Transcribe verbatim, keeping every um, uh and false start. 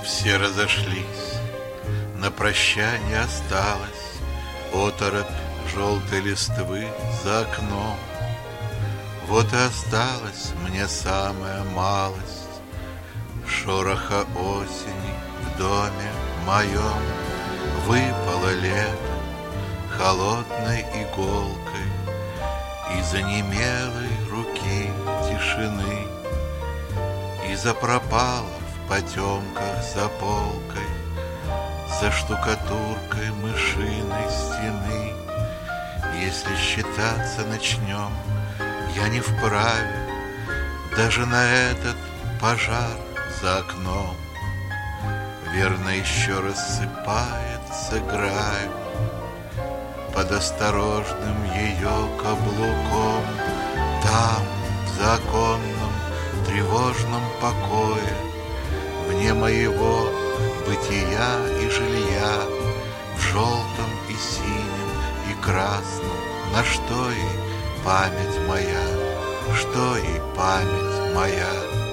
Все разошлись, на прощание осталась оторопь желтой листвы за окном. Вот и осталась мне самая малость шороха осени в доме моем. Выпало лето холодной иголкой из онемелой руки тишины, и запропала в потемках за полкой, за штукатуркой мышиной стены. Если считаться начнем, я не вправе даже на этот пожар за окном. Верно, еще рассыпается гравий под осторожным ее каблуком. Там, в законном тревожном покое, вне моего бытия и жилья, в желтом и синем и красном, на что ей память моя, что ей память моя?